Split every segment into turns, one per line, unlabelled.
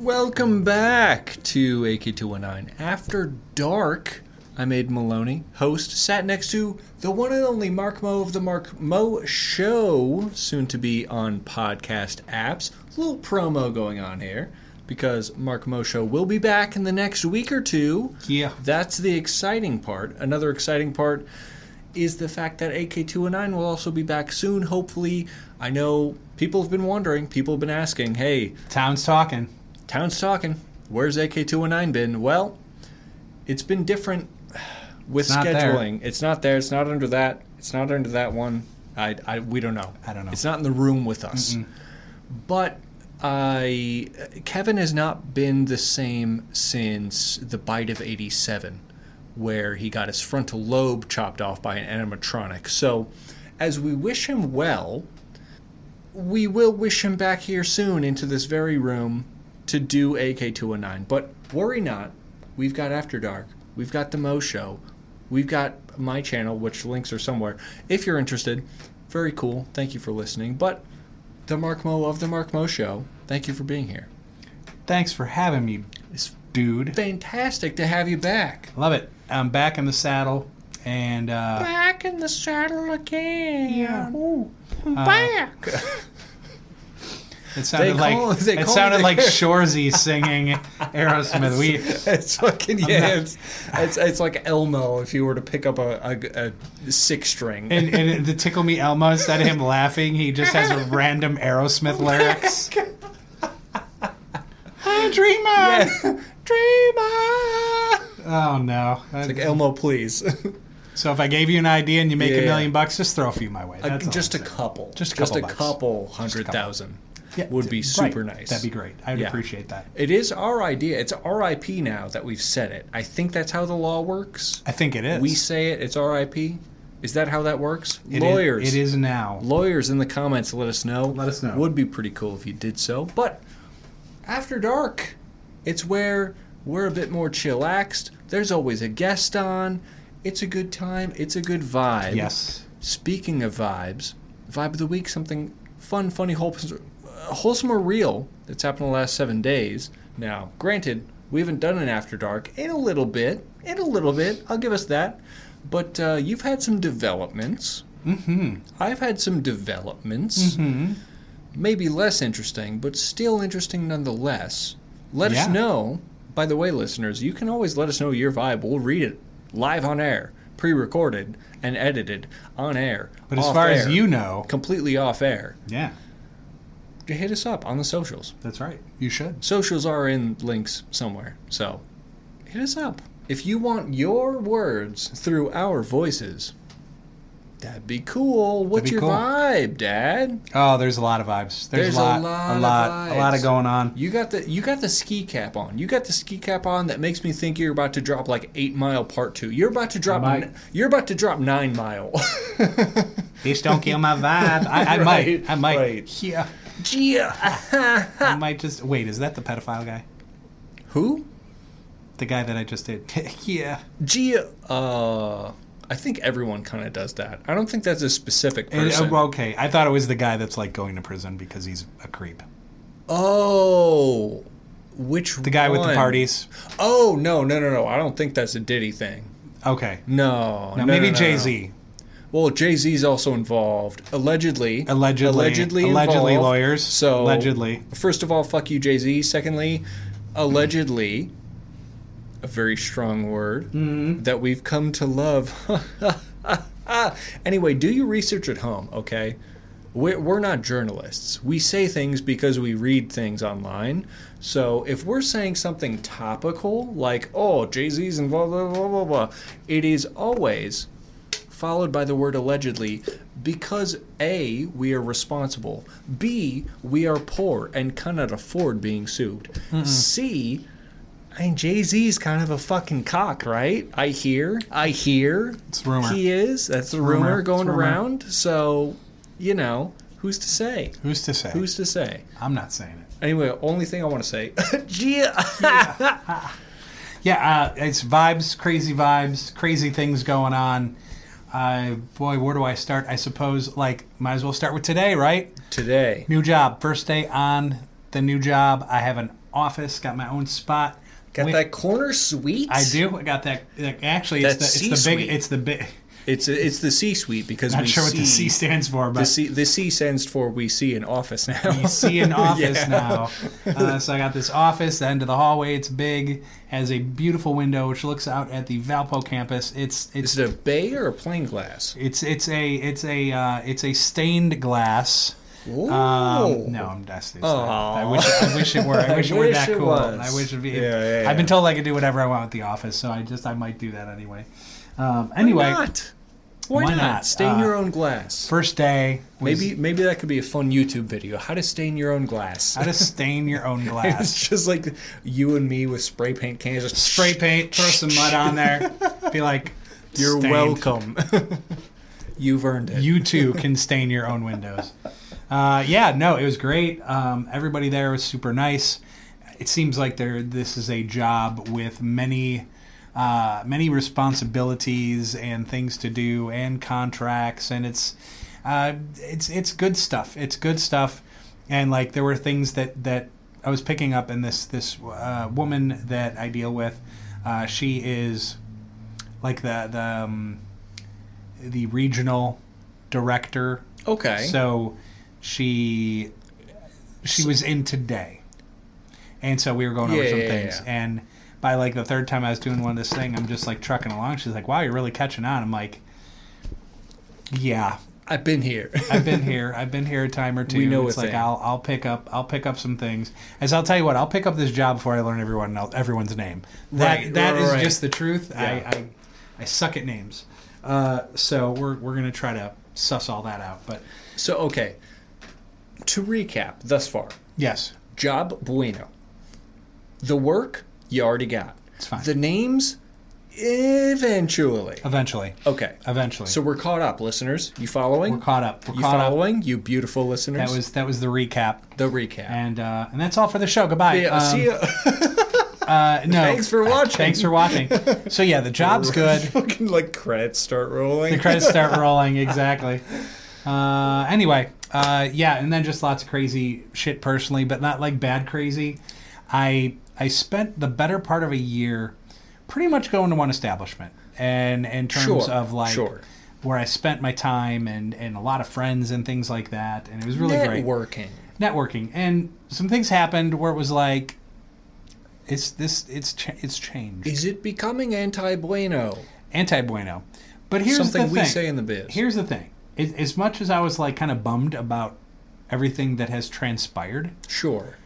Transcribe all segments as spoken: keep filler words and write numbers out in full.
Welcome back to A K two nineteen After Dark. I'm Aiden Maloney, host, sat next to the one and only Mark Moe of the Mark Moe Show, soon to be on podcast apps. A little promo going on here, because Mark Moe Show will be back in the next week or two.
Yeah.
That's the exciting part. Another exciting part is the fact that A K two nineteen will also be back soon, hopefully. I know people have been wondering, people have been asking, hey...
Town's talking.
Town's talking. Where's A K two nineteen been? Well, it's been different with
it's
scheduling. It's not there. It's not under that. It's not under that one. I, I we don't know.
I don't know.
It's not in the room with us.
Mm-mm.
But I Kevin has not been the same since the bite of eighty-seven, where he got his frontal lobe chopped off by an animatronic. So, as we wish him well, we will wish him back here soon into this very room to do A K two nineteen. But worry not. We've got After Dark. We've got The Moe Show. We've got my channel, which links are somewhere. If you're interested, very cool. Thank you for listening. But the Mark Moe of The Mark Moe Show, thank you for being here.
Thanks for having me, dude.
Fantastic to have you back.
Love it. I'm back in the saddle. And, uh...
Back in the saddle again.
Yeah.
Ooh, I'm
uh,
back.
It sounded
They
like
call- they
it
call
sounded
me
like
the-
Shorzy singing Aerosmith. We
It's fucking yeah. It's, it's it's like Elmo if you were to pick up a, a, a six string.
and, and the Tickle Me Elmo, instead of him laughing, he just has a random Aerosmith lyrics. I dream on,
dream on.
Oh no!
It's like Elmo, please.
So if I gave you an idea and you make
Yeah.
a million bucks, just throw a few my way.
Uh,
That's all
just a
I'm saying.
couple.
Just a
just
couple
a
bucks.
couple hundred
couple.
thousand
Yeah,
would be
right.
super nice.
That'd be great. I'd
Yeah.
appreciate that.
It is our idea. It's R I P now that we've said it. I think that's how the law works.
I think it is.
We say it. It's R I P. Is that how that works?
It
Lawyers.
Is, it is now.
Lawyers in the comments, let us know.
Let us know.
Would be pretty cool if you did so. But After Dark, it's where we're a bit more chillaxed. There's always a guest on. It's a good time. It's a good vibe.
Yes.
Speaking of vibes, vibe of the week, something fun, funny, wholesome, wholesome or real that's happened in the last seven days. Now, granted, we haven't done an After Dark in a little bit. In a little bit. I'll give us that. But uh, you've had some developments.
Mm-hmm.
I've had some developments.
Mm-hmm.
Maybe less interesting, but still interesting nonetheless. Let
Yeah.
us know. By the way, listeners, you can always let us know your vibe. We'll read it live on air, pre-recorded and edited on air.
But as
off
far
air,
as you know,
completely off air,
yeah,
hit us up on the socials.
that's right. You should.
Socials are in links somewhere, so hit us up. If you want your words through our voices, that'd be cool. What's
be
your
cool.
vibe, Dad?
Oh, there's a lot of vibes. There's,
There's
a lot,
a lot
a
of
lot, a lot of
vibes.
going on.
You got the you got the ski cap on. You got the ski cap on that makes me think you're about to drop like Eight Mile Part Two. You're about to drop.
might.
N- you're about to drop Nine Mile.
Please don't kill my vibe. I, I
Right,
might. I might.
right.
Yeah.
Yeah.
I might just wait. Is that the pedophile guy?
Who?
The guy that I just did. Yeah.
Gia. Uh, I think everyone kind of does that. I don't think that's a specific
And,
person.
uh, okay, I thought it was the guy that's like going to prison because he's a creep.
Oh, which
The guy with the
one?
parties.
Oh no no no no! I don't think that's a Diddy thing.
Okay.
No,
Now
no,
maybe
no, no,
Jay
no.
Z.
Well, Jay-Z's also involved. Allegedly.
Allegedly.
Allegedly
Allegedly
involved.
lawyers.
So,
Allegedly.
First of all, fuck you, Jay-Z. Secondly, allegedly, a very strong word
Mm-hmm.
that we've come to love. Anyway, do your research at home, okay? We're, we're not journalists. We say things because we read things online. So if we're saying something topical, like, oh, Jay-Z's involved, blah, blah, blah, blah, it is always followed by the word allegedly, because A, we are responsible, B, we are poor and cannot afford being sued,
Mm-hmm.
C, I mean, Jay-Z's kind of a fucking cock, right? I hear, I hear.
It's rumor.
He is. That's the
Rumor.
rumor,
It's
going
rumor.
around. So, you know, who's to say?
Who's to say?
Who's to say?
I'm not saying it.
Anyway, only thing I want to say, Gia.
Yeah, uh, it's vibes, crazy vibes, crazy things going on. Uh, boy, where do I start? I suppose, like, might as well start with today, right?
Today.
New job. First day on the new job. I have an office, got my own spot.
Got
Went-
that corner suite?
I do. I got that. Like, actually, it's
That
the, it's the big.
C-suite.
It's the big.
It's it's the C-suite because
Not
we
sure
see
what the C stands for, but
the C the C stands for we see an office now.
you see an office
Yeah.
now. Uh, so I got this office. The end of the hallway. It's big. Has a beautiful window which looks out at the Valpo campus. It's it's
Is it a bay or a plain glass?
it's it's a it's a uh, it's a stained glass.
Ooh.
Um, no, I'm dusty. So
Aw.
I wish I wish it were. I wish it were
wish
that
it
cool.
was.
I wish it'd be.
Yeah, yeah, yeah.
I've been told I could do whatever I want with the office, so I just I might do that anyway. Um, anyway,
Why not? Why,
Why
not?
not?
Stain
Uh,
your own glass.
first day. Was
Maybe maybe that could be a fun YouTube video. How to stain your own glass.
how to stain your own glass.
It's just like you and me with spray paint cans. Just
Spray paint, throw some mud on there. Be like,
You're
stained.
welcome. You've earned it.
You too can stain your own windows. Uh, yeah, no, it was great. Um, everybody there was super nice. It seems like there. This is a job with many, uh, many responsibilities and things to do and contracts, and it's, uh, it's it's good stuff. It's good stuff, and like there were things that that I was picking up in this this uh, woman that I deal with. Uh, she is like the the um, the regional director.
Okay.
So she she was in today, and so we were going over
Yeah,
some
yeah,
things.
yeah.
And by like the third time I was doing one of this thing, I'm just like trucking along. She's like, "Wow, you're really catching on." I'm like, "Yeah,
I've been here.
I've been here. I've been here a time or two.
We know
it's
a
like
thing.
I'll I'll pick up I'll pick up some things. As I'll tell you what, I'll pick up this job before I learn everyone else, everyone's name. That
Right,
that
right,
is
right.
just the truth.
Yeah.
I, I I suck at names. Uh, so we're we're gonna try to suss all that out. But
So, okay. To recap thus far,
yes,
job bueno. The work, you already got.
it's fine.
The names, eventually.
Eventually,
Okay.
eventually.
So we're caught up, listeners. You following?
we're caught up. We're
you
caught up.
following? You beautiful listeners.
That was that was the recap,
the recap.
and uh, and that's all for the show. Goodbye.
Yeah,
Um,
see ya.
Uh, no,
Thanks for watching.
Thanks for watching. So yeah, the job's good.
Fucking like credits start rolling.
The credits start rolling, exactly. Uh, anyway, uh, yeah, and then just lots of crazy shit personally, but not like bad crazy. I I spent the better part of a year pretty much going to one establishment, and in terms
Sure,
of like
sure.
where I spent my time and and a lot of friends and things like that, and it was really great
Networking.
networking. And some things happened where it was like, it's this it's ch- it's changed,
Is it becoming anti-bueno?
anti bueno. But here's
Something
the
we
thing.
say in the biz.
Here's the thing. It, as much as I was like kind of bummed about everything that has transpired,
Sure.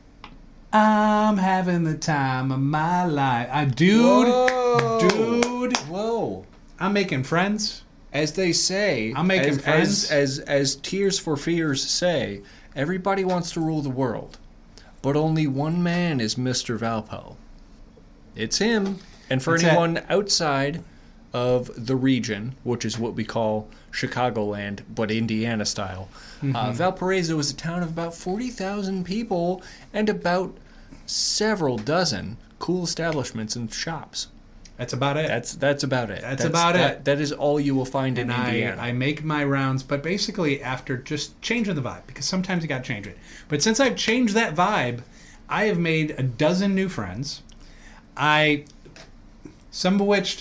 I'm having the time of my life. I, dude,
Whoa.
dude,
Whoa.
I'm making friends.
As they say,
I'm making
as,
friends.
As, as as Tears for Fears say, everybody wants to rule the world, but only one man is Mister Valpo. It's him. And for
It's
anyone outside of the region, which is what we call Chicagoland, but Indiana style,
Mm-hmm.
uh, Valparaiso is a town of about forty thousand people and about several dozen cool establishments and shops.
That's about it.
That's that's about it.
That's about
that-
it.
That is all you will find
and
in
I,
Indiana.
I make my rounds, but basically after just changing the vibe, because sometimes you got to change it. But since I've changed that vibe, I have made a dozen new friends. I, some of which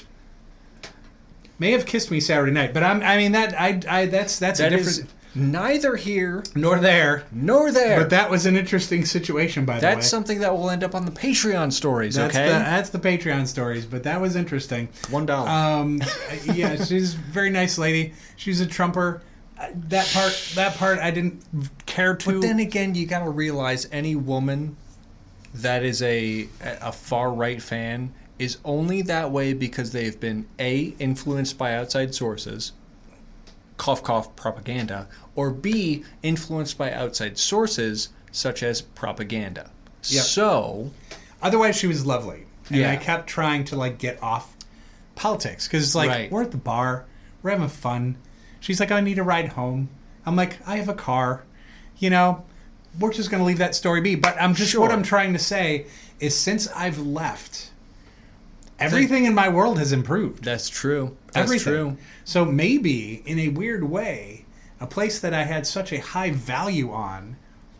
may have kissed me Saturday night, but I'm, I mean that I, I that's that's
That
a
is
different
neither here
nor there.
nor there.
But that was an interesting situation, by the way.
That's something that will end up on the Patreon stories.
That's
okay,
the, that's the Patreon stories, but that was interesting.
one dollar.
Um, yeah, she's a very nice lady. She's a Trumper. Uh, That part, that part, I didn't care to.
but then again, you got to realize any woman that is a a far right fan is only that way because they've been a influenced by outside sources, cough cough propaganda, or b influenced by outside sources such as propaganda.
Yep.
So
Otherwise, she was lovely, and
Yeah.
I kept trying to like get off politics because it's like
Right.
we're at the bar, we're having fun. She's like, I need a ride home. I'm like, I have a car. You know, we're just gonna leave that story be. But I'm just what
Sure.
I'm trying to say is since I've left, everything in my world has improved.
that's true. That's
Everything.
true.
So maybe, in a weird way, a place that I had such a high value on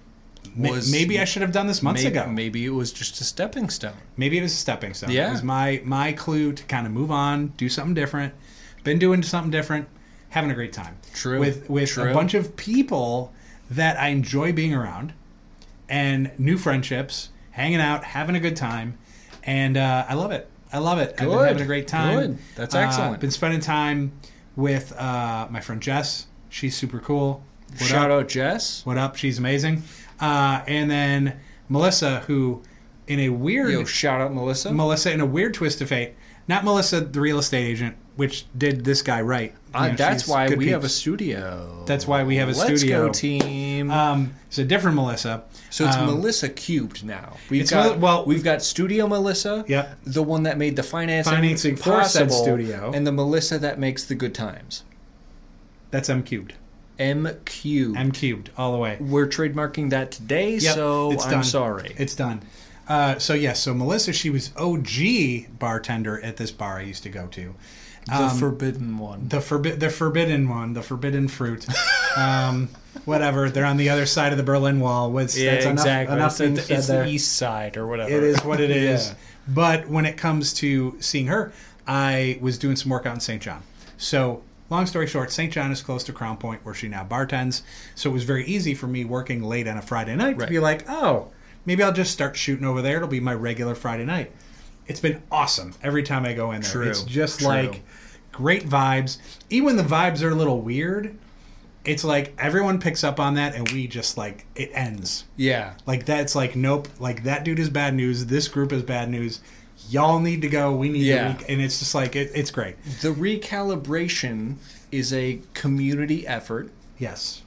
Ma-
was
maybe I should have done this months
maybe,
ago.
Maybe it was just a stepping stone.
Maybe it was a stepping stone.
Yeah.
It was my my clue to kind of move on, do something different. Been doing something different, having a great time.
True.
With with
True.
a bunch of people that I enjoy being around, and new friendships, hanging out, having a good time, and uh, I love it. I love it. I've been
Good.
having a great time.
Good. That's
Uh,
excellent.
been spending time with uh, my friend Jess. She's super cool. What
Shout
up?
out Jess.
What up? She's amazing. Uh, and then Melissa, who in a weird
Yo, shout out Melissa.
Melissa in a weird twist of fate. Not Melissa, the real estate agent, which did this guy right. You
Uh,
know,
that's
she's
why
good
we have a
peeps.
studio.
That's why we have a
Let's
studio.
go, team.
Um, it's a different Melissa.
so it's
um,
Melissa cubed now. We've
it's
got
Mel- well-
we've got Studio Melissa.
Yep.
The one that made the financing,
Financing for said
possible,
studio.
and the Melissa that makes the good times.
That's M cubed.
M cubed.
M cubed all the way.
We're trademarking that today,
Yep,
so
it's
I'm
done.
sorry.
It's done. Uh, so yes, so Melissa, she was O G bartender at this bar I used to go to.
the
Um,
forbidden one.
The forbi- the forbidden one, the forbidden fruit. um, whatever. They're on the other side of the Berlin Wall. What's,
yeah,
that's enough,
exactly.
Enough
it's
being
the,
said
it's
there.
the east side or whatever.
It is what it is.
Yeah.
But when it comes to seeing her, I was doing some work out in Saint John. So, long story short, Saint John is close to Crown Point, where she now bartends. So it was very easy for me working late on a Friday night
Right.
to be like, oh, maybe I'll just start shooting over there. It'll be my regular Friday night. It's been awesome every time I go in there.
True.
It's just
True.
like great vibes. Even when the vibes are a little weird, it's like everyone picks up on that and we just like, it ends.
Yeah.
Like that's like nope. Like that dude is bad news. This group is bad news. Y'all need to go. We need
Yeah.
to. Re-. And it's just like it, it's great.
The recalibration is a community effort
Yes.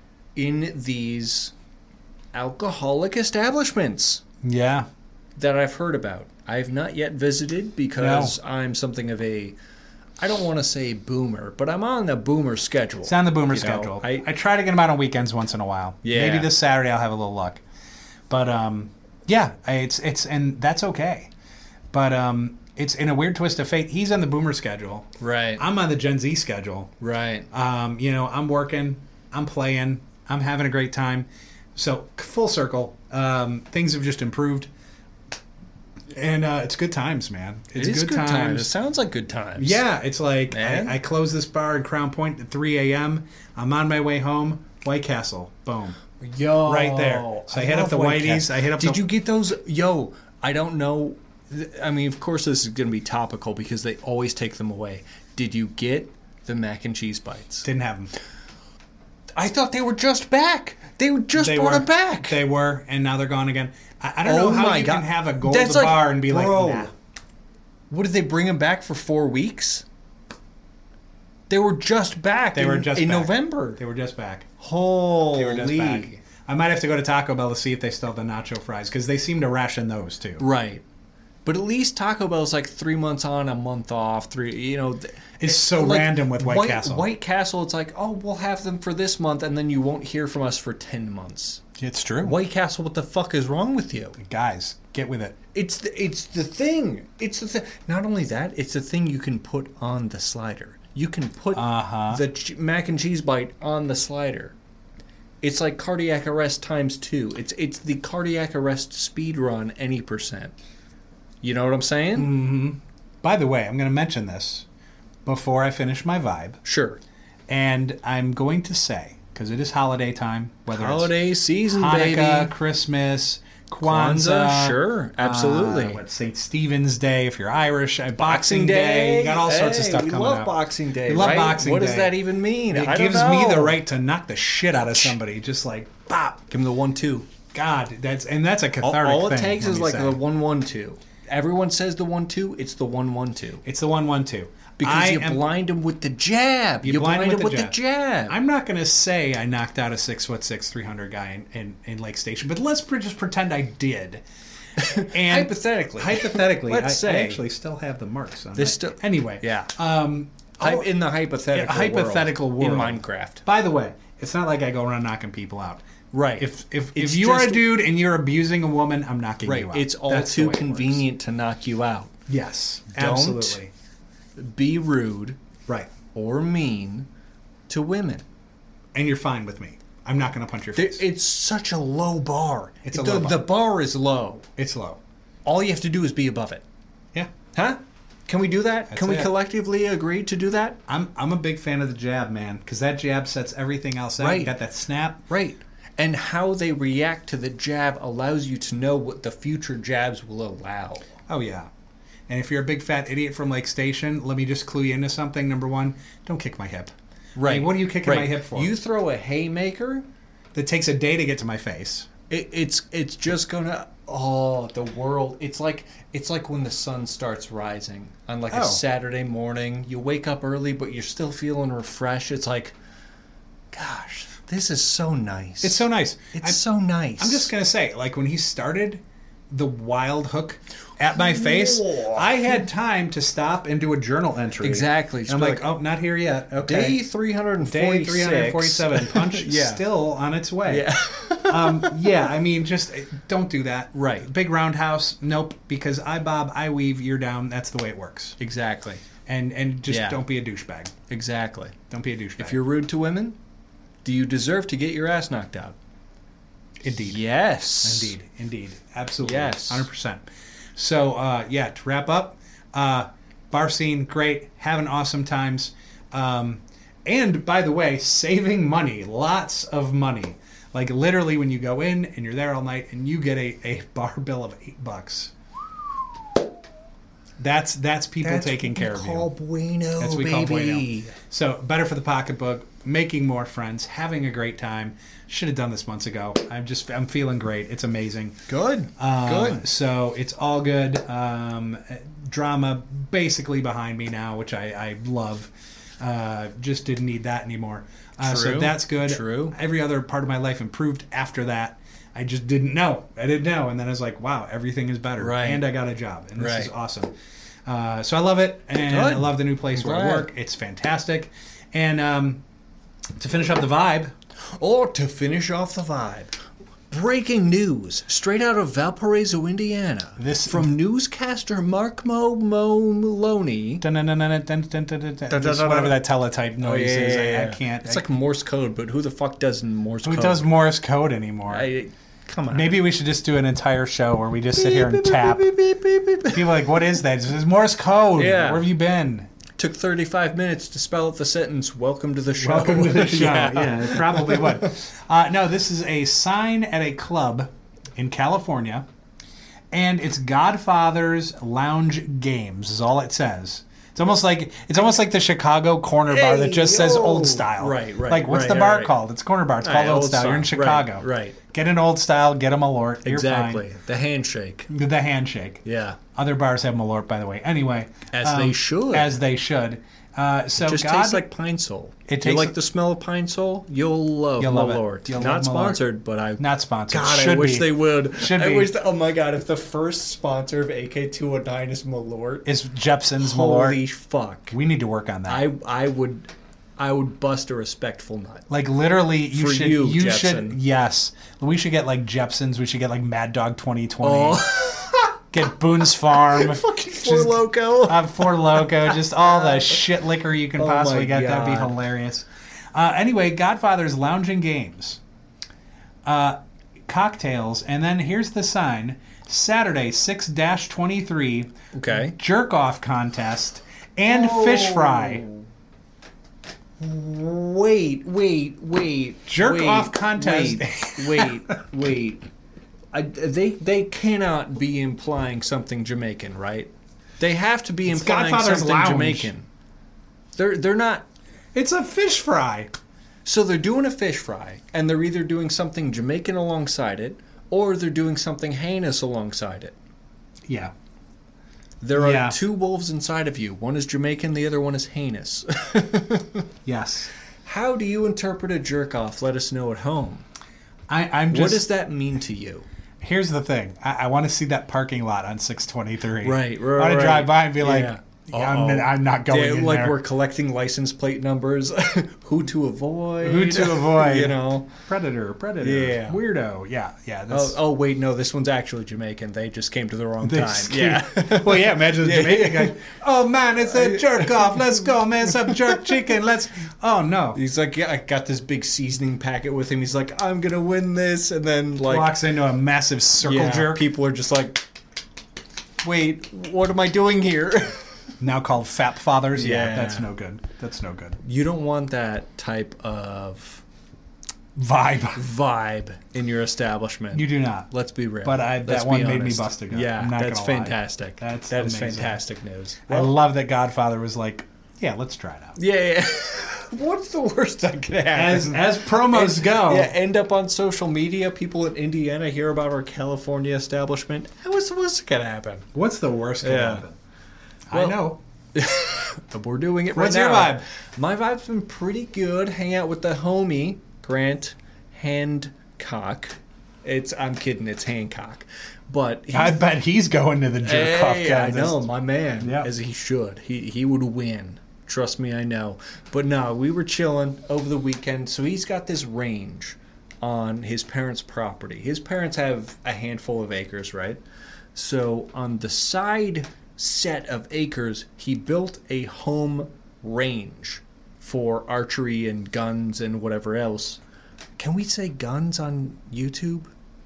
in these alcoholic establishments
Yeah.
that I've heard about. I have not yet visited because I'm something of a, I don't want to say boomer, but I'm on the boomer schedule.
It's on the boomer
You know,
schedule.
I,
I try to get them out on weekends once in a while.
Yeah.
Maybe this Saturday I'll have a little luck. But um, yeah, it's it's and that's okay. But um, it's in a weird twist of fate. He's on the boomer schedule.
right,
I'm on the Gen Z schedule.
right.
Um, you know, I'm working, I'm playing, I'm having a great time. So full circle, um, things have just improved, and uh, it's good times, man. It's
It is
good, times.
It sounds like good times.
Yeah, it's like
Man.
I, I close this bar in Crown Point at three a.m. I'm on my way home. White Castle, boom,
Yo,
right there. So I, hit up
love
the
White
Whiteys.
Castle.
I hit up.
Did
the,
you get those? Yo, I don't know. I mean, of course, this is going to be topical because they always take them away. Did you get the mac and cheese bites?
Didn't have them.
I thought they were just back. They were just
They
brought
were
it back.
They were, and now they're gone again. I, I don't
Oh
know how
my
you
God.
can have a gold
That's like-
bar and be
bro.
like, nah.
What did they bring them back for four weeks? They were just back.
They
in,
were just
in
back.
November.
They were just back.
Holy.
They were just back. I might have to go to Taco Bell to see if they still have the nacho fries because they seem to ration those too.
Right. But at least Taco Bell's like three months on, a month off. Three, you know, th-
It's so
like,
random with White, Castle.
White Castle, it's like, oh, we'll have them for this month, and then you won't hear from us for ten months.
It's true.
White Castle, what the fuck is wrong with you?
Guys, get with it.
It's the it's the thing. It's the thing. Not only that, it's the thing you can put on the slider. You can put
Uh-huh.
the ch- mac and cheese bite on the slider. It's like cardiac arrest times two. It's it's the cardiac arrest speed run any percent. You know what I'm saying?
Mm-hmm. By the way, I'm going to mention this before I finish my vibe,
Sure.
and I'm going to say because it is holiday time, whether
Holiday season,
it's Hanukkah,
baby.
Christmas,
Kwanzaa,
Kwanzaa,
sure, absolutely.
Uh, what Saint Stephen's Day if you're Irish, uh, Boxing,
Boxing
Day.
Day.
You got all sorts of
Hey,
stuff
we
coming
love
up.
Boxing Day.
We love
right?
Boxing
What
Day.
does that even mean?
It
I don't
gives me the
know.
right to knock the shit out of somebody, just like pop.
Give him the one two.
God, that's and that's a
All,
cathartic
all it
thing,
takes
let
is
me
like
say.
the one one two. Everyone says the one two. It's the one one two.
It's the one one two
Because
I
you
am,
blind him with the jab.
You
You,
blind
blind,
him
him
with
with
the
the jab.
I'm not going to say I knocked out a six foot six, three hundred guy in, in, in Lake Station, but let's pre- just pretend I did. And
Hypothetically.
hypothetically,
Let's
I, I
say.
actually still have the marks on
This
my-
still-
Anyway,
Yeah.
Um,
Hy-
oh,
in the hypothetical,
Yeah, hypothetical
world,
world.
in Minecraft.
by the way, it's not like I go around knocking people out.
Right.
If if,
It's
if you are a
just-
dude and you're abusing a woman, I'm knocking
right.
you out.
It's all
That's the
too
way it works.
convenient to knock you out.
Yes,
Don't
absolutely.
Be rude
Right.
or mean to women.
And you're fine with me. I'm not going to punch your
There-
face.
It's such a low bar.
It's a
the,
low bar.
The bar is low.
It's low.
All you have to do is be above it.
Yeah.
Huh? Can we do that?
That's
Can we
it.
collectively agree to do that?
I'm I'm a big fan of the jab, man, because that jab sets everything else out.
Right.
You got that snap.
Right. And how they react to the jab allows you to know what the future jabs will allow.
Oh, yeah. And if you're a big fat idiot from Lake Station, let me just clue you into something. Number one, don't kick my hip.
Right.
I mean, what are you kicking
right.
my hip for?
You throw a haymaker,
That takes a day to get to my face.
it, it's it's just gonna oh the world. It's like it's like when the sun starts rising on like
Oh.
a Saturday morning. You wake up early, but you're still feeling refreshed. It's like, gosh, this is so nice.
It's so nice.
It's
I,
so nice.
I'm just going to say, like, when he started the wild hook at my face,
Whoa.
I had time to stop and do a journal entry.
Exactly.
And I'm like, oh, not here yet. Okay.
day three hundred
Day
forty-six.
three forty-seven. Punch
Yeah.
still on its way.
Yeah.
um, yeah, I mean, just uh, don't do that.
Right.
Big roundhouse, nope. Because I bob, I weave, you're down. That's the way it works.
Exactly.
And and just
Yeah.
don't be a douchebag.
Exactly.
Don't be a douchebag.
If you're rude to women, do you deserve to get your ass knocked out?
Indeed.
Yes.
Indeed. Indeed. Absolutely.
Yes.
one hundred percent. So, uh, yeah, to wrap up, uh, bar scene, great. Having awesome times. Um, and, by the way, saving money. Lots of money. Like, literally, when you go in and you're there all night and you get a, a bar bill of eight bucks. That's that's people
That's
taking
what
care
we
of
call
you.
bueno,
That's what we
baby.
call bueno. So, better for the pocketbook, making more friends, having a great time. Should have done this months ago. I'm just, I'm feeling great. It's amazing.
Good.
Um,
Good.
So it's all good. Um, drama basically behind me now, which I, I love. Uh, just didn't need that anymore. Uh, so
True.
that's good.
True.
Every other part of my life improved after that. I just didn't know. I didn't know. And then I was like, wow, everything is better.
Right.
And I got a job. And this
Right.
is awesome. Uh, so I love it. And
Good.
I love the new place
I'm
where I
glad.
work. It's fantastic. And um, to finish up the vibe,
Or to finish off the vibe, breaking news straight out of Valparaiso, Indiana.
This-
from newscaster Mark Mo, Mo Maloney.
dun, dun, dun, dun, dun, dun, dun, dun, dun,
dun,
just
dun,
whatever
dun.
that teletype noise is, I, I can't.
It's
I,
like Morse code, but who the fuck does Morse
who
code?
does Morse code anymore?
I, come on.
Maybe we should just do an entire show where we just sit here and tap. People are like, what is that? It's Morse code.
Yeah.
Where have you been?
Took thirty-five minutes to spell out the sentence, welcome to the show.
Welcome to the show.
Yeah.
yeah. it probably would. Uh, no, this is a sign at a club in California, and it's Godfather's Lounge Games is all it says. It's almost like it's almost like the Chicago corner bar that just says
yo.
old style.
Right, right,
Like what's
right,
the
right,
bar
right.
called? It's corner bar. It's
All
called
right,
old
old
style. You're in
style.
Chicago.
Right, right.
Get an old style. Get a Malort. You're
Exactly.
fine.
The handshake.
The handshake.
Yeah.
Other bars have Malort, by the way. Anyway,
As
um,
they should.
As they should. Uh, so
Just
God,
tastes like Pine Sol.
It
If you
tastes-
like the smell of Pine Sol, you'll love
You'll love it.
Malort.
You'll
Not
love Malort.
sponsored, but I
not sponsored.
God,
Should
I wish
be.
they would.
Should
I
be.
wish. That, oh my God! If the first sponsor of A K two oh nine is Malort,
Is Jepson's
holy
Malort?
fuck!
We need to work on that.
I I would I would bust a respectful nut.
like literally, you
For
should.
you,
you
Jepson.
should. Yes, we should get like Jepson's. We should get like Mad Dog twenty twenty.
Oh,
Get Boone's Farm.
fucking Four
Just-
Loco.
Uh, Four Loco, just all the shit liquor you can
Oh
possibly
my
get. That'd be
God.
hilarious. Uh, anyway, Godfather's Lounging Games. Uh, cocktails, and then here's the sign. Saturday, six twenty-three,
Okay.
jerk-off contest, and fish fry.
Wait, wait, wait.
Jerk
wait,
off contest.
Wait, wait, wait. I, they they cannot be implying something Jamaican, right? They have to be
It's
implying
Godfather's
something
Lounge.
Jamaican. They're they're not.
It's a fish fry.
So they're doing a fish fry, and they're either doing something Jamaican alongside it, or they're doing something heinous alongside it.
Yeah.
There are
Yeah.
two wolves inside of you. One is Jamaican, the other one is heinous.
Yes.
How do you interpret a jerk off? Let us know at home.
I, I'm just.
What does that mean to you?
Here's the thing. I, I want to see that parking lot on six twenty-three.
Right, right,
I want to
right.
drive by and be like,
Yeah.
Yeah, I'm, I'm not going
Yeah,
in
like
there.
we're collecting license plate numbers, who to avoid,
Who to avoid.
you know.
Predator, predator,
Yeah.
weirdo. Yeah, yeah.
Oh,
This,
oh wait, no, this one's actually Jamaican. They just came to the wrong
They
time.
just
Yeah.
well, yeah, imagine the
Yeah.
Jamaican guy. Oh, man, it's a jerk off. Let's go, man. Some jerk chicken. Let's. Oh, no.
He's like, yeah, I got this big seasoning packet with him. He's like, I'm gonna win this, and then like,
Walks into a massive circle
yeah,
jerk.
people are just like, wait, what am I doing here?
Now called Fap Fathers. Yeah.
Yeah.
that's no good. That's no good.
You don't want that type of
Vibe.
vibe in your establishment.
You do not.
Let's be real.
But I- that
Let's be
one made me
honest.
bust a gut.
Yeah,
I'm not
that's
gonna lie.
fantastic.
That's
that is
amazing.
fantastic news.
I love that Godfather was like, yeah, let's try it out.
Yeah, yeah. What's the worst that could happen?
As as promos
And-
go,
Yeah, end up on social media. People in Indiana hear about our California establishment. What's the worst that could happen?
what's the worst that
Yeah.
happen?
Well-
I know.
But we're doing it right
What's
now.
your vibe?
My vibe's been pretty good. Hang out with the homie Grant Handcock. It's I'm kidding. It's Hancock, but he's,
I bet he's going to the jerk off
hey, I
contest.
know my man,
Yeah.
as he should. He he would win. Trust me, I know. But no, we were chilling over the weekend. So he's got this range on his parents' property. His parents have a handful of acres, right? So on the side set of acres, he built a home range for archery and guns and whatever else. Can we say guns on YouTube?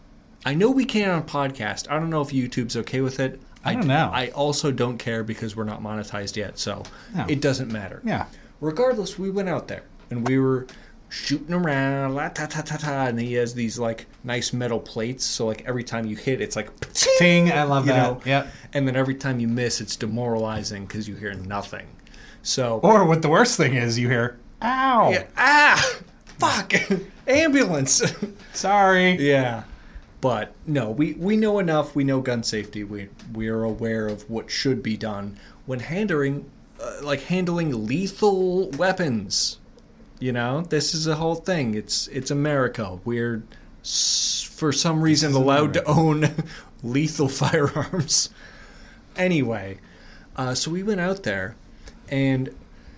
I know we can on podcast. I don't know if YouTube's okay with it.
I don't know.
I also don't care because we're not monetized yet, so
No.
it doesn't matter.
Yeah.
Regardless, we went out there and we were shooting around, la ta ta ta ta, and he has these like nice metal plates. So like every time you hit, it's like
Ting, I love
you
that.
know?
Yep.
And then every time you miss, it's demoralizing because you hear nothing. So
Or what the worst thing is, you hear, ow,
yeah, ah, fuck, ambulance.
sorry.
Yeah, but no, we, we know enough. We know gun safety. We we are aware of what should be done when handling, uh, like handling lethal weapons. You know, this is a whole thing. It's it's America. We're s- for some reason
is
allowed to own lethal firearms. Anyway, uh, so we went out there, and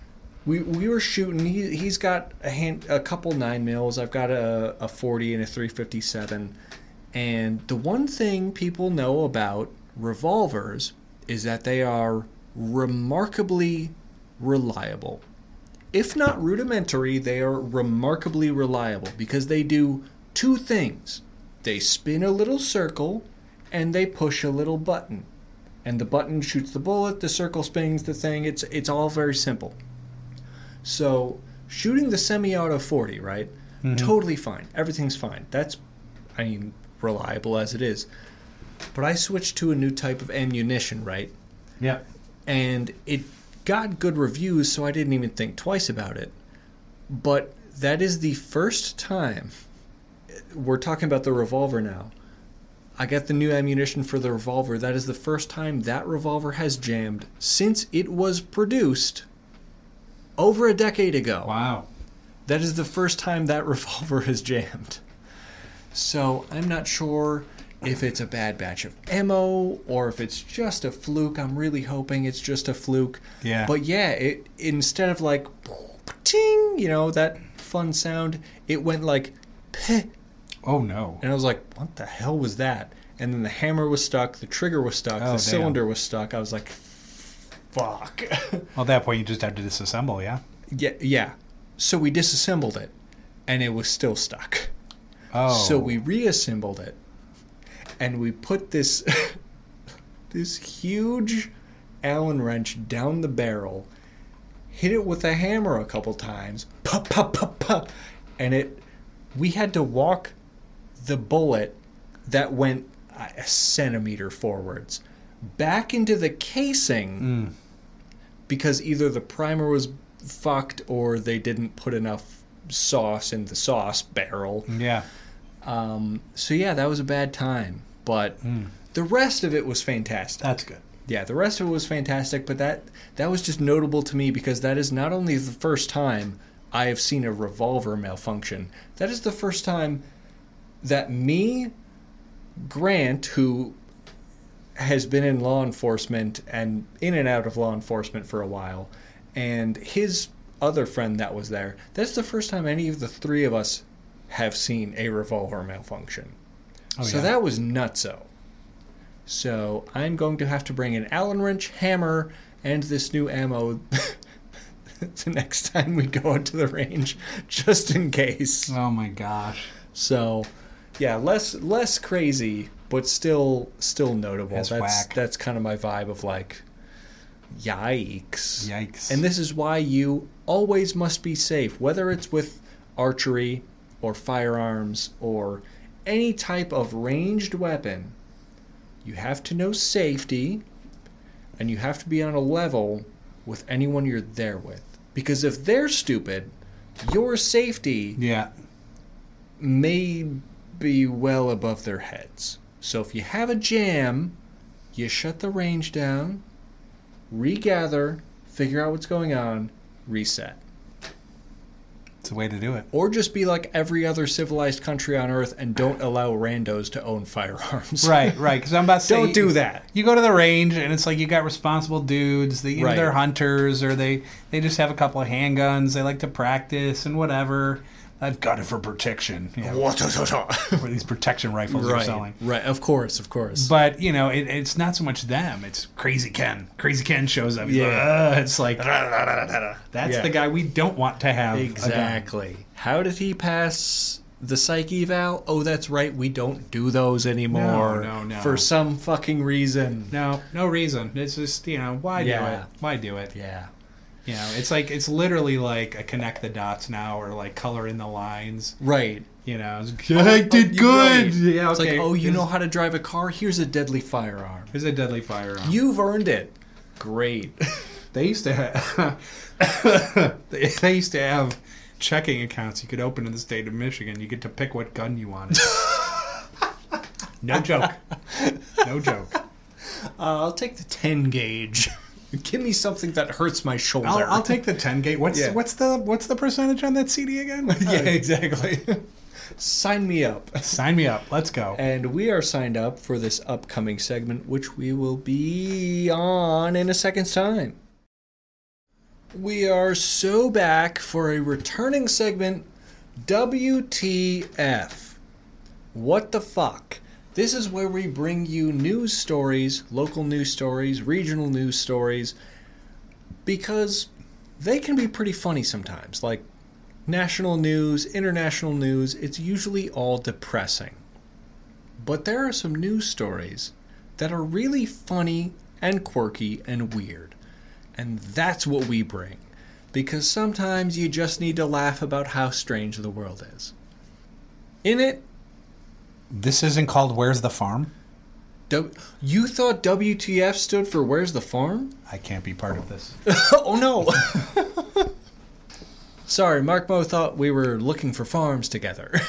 we we were shooting. He he's got a hand a couple nine mils. I've got a a forty and a three fifty-seven. And the one thing people know about revolvers is that they are remarkably reliable. If not rudimentary, they are remarkably reliable because they do two things. They spin a little circle and they push a little button. And the button shoots the bullet, the circle spins the thing. It's it's all very simple. So, shooting the semi-auto forty, right?
Mm-hmm.
Totally fine. Everything's fine. That's, I mean, reliable as it is. But I switched to a new type of ammunition, right?
Yep.
And it got good reviews, so I didn't even think twice about it. But that is the first time, we're talking about the revolver now. I got the new ammunition for the revolver. That is the first time that revolver has jammed since it was produced over a decade ago.
Wow.
That is the first time that revolver has jammed. So I'm not sure if it's a bad batch of ammo or if it's just a fluke. I'm really hoping it's just a fluke.
Yeah.
But yeah, it instead of like ting, you know, that fun sound, it went like peh.
Oh, no.
And I was like, what the hell was that? And then the hammer was stuck, the trigger was stuck,
Oh,
the
damn.
cylinder was stuck. I was like, fuck.
Well, at that point, you just have to disassemble, yeah?
yeah, yeah. So we disassembled it, and it was still stuck.
Oh.
So we reassembled it, and we put this this huge Allen wrench down the barrel, hit it with a hammer a couple times, pop, pop, pop, pop, and it. We had to walk the bullet that went a centimeter forwards back into the casing
Mm.
because either the primer was fucked or they didn't put enough sauce in the sauce barrel.
Yeah.
Um, so yeah, that was a bad time, but
Mm.
the rest of it was fantastic.
That's good.
Yeah, the rest of it was fantastic, but that that was just notable to me because that is not only the first time I have seen a revolver malfunction, that is the first time that me, Grant, who has been in law enforcement and in and out of law enforcement for a while. And his other friend that was there, that's the first time any of the three of us have seen a revolver malfunction. Oh, so yeah. That was nutso. So I'm going to have to bring an Allen wrench, hammer, and this new ammo the next time we go out to the range, just in case.
Oh my gosh.
So, yeah, less less crazy, but still still notable.
That's
that's
whack.
That's kind of my vibe of like, yikes.
Yikes.
And this is why you always must be safe, whether it's with archery or firearms or any type of ranged weapon. You have to know safety, and you have to be on a level with anyone you're there with. Because if they're stupid, your safety
yeah.
may be well above their heads. So if you have a jam, you shut the range down, regather, figure out what's going on, reset.
It's a way to do it.
Or just be like every other civilized country on Earth and don't allow randos to own firearms.
Right, right. Because I'm about to say...
Don't do
you,
that.
You go to the range, and it's like you got responsible dudes. That, you know,
right.
They're hunters, or they, they just have a couple of handguns. They like to practice and whatever. I've got it for protection. You know, for these protection rifles
right,
you're selling.
Right, of course, of course.
But, you know, it, it's not so much them. It's Crazy Ken. Crazy Ken shows up.
Yeah.
Like, it's like, that's
yeah.
the guy we don't want to have.
Exactly. How did he pass the psych eval? Oh, that's right. We don't do those anymore.
No, no, no.
For some fucking reason.
No, no reason. It's just, you know, why
yeah.
do it? Why do it?
Yeah.
You know, it's like, it's literally like a connect the dots now, or like color in the lines.
Right.
You know, it's, I did good.
Right.
Yeah,
it's
okay.
like, oh, you know how to drive a car? Here's a deadly firearm.
Here's a deadly firearm.
You've earned it. Great.
They used to have, they, they used to have checking accounts you could open in the state of Michigan. You get to pick what gun you wanted. No joke. No joke.
Uh, I'll take the ten gauge. Give me something that hurts my shoulder.
I'll, I'll take the ten gauge. What's
yeah.
what's the what's the percentage on that C D again?
Yeah, exactly. Sign me up.
Sign me up. Let's go.
And we are signed up for this upcoming segment, which we will be on in a second's time. We are so back for a returning segment, W T F. What the fuck? This is where we bring you news stories, local news stories, regional news stories, because they can be pretty funny sometimes. Like national news, international news, it's usually all depressing. But there are some news stories that are really funny and quirky and weird. And that's what we bring. Because sometimes you just need to laugh about how strange the world is. In it,
this isn't called Where's the Farm?
W- you thought W T F stood for Where's the Farm?
I can't be part of this.
Oh, no. Sorry, Mark Mo thought we were looking for farms together.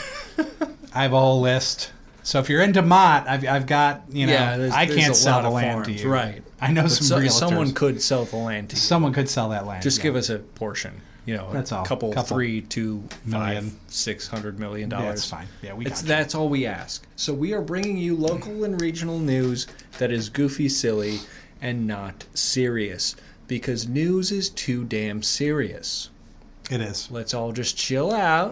I have a whole list. So if you're into Mott, I've, I've got, you know,
yeah, there's,
I
there's
can't
a
sell
lot
the
of
land
farms,
to you.
Right.
I know
But
some
so,
realtors.
Someone could sell the land to you.
Someone could sell that land.
Just
yeah.
give us a portion. You know,
that's
a
all.
couple,
couple
three, two,
million.
five, six hundred million dollars.
Yeah, that's fine. Yeah, we got
it's,
you.
That's all we ask. So we are bringing you local and regional news that is goofy, silly, and not serious. Because news is too damn serious.
It is.
Let's all just chill out,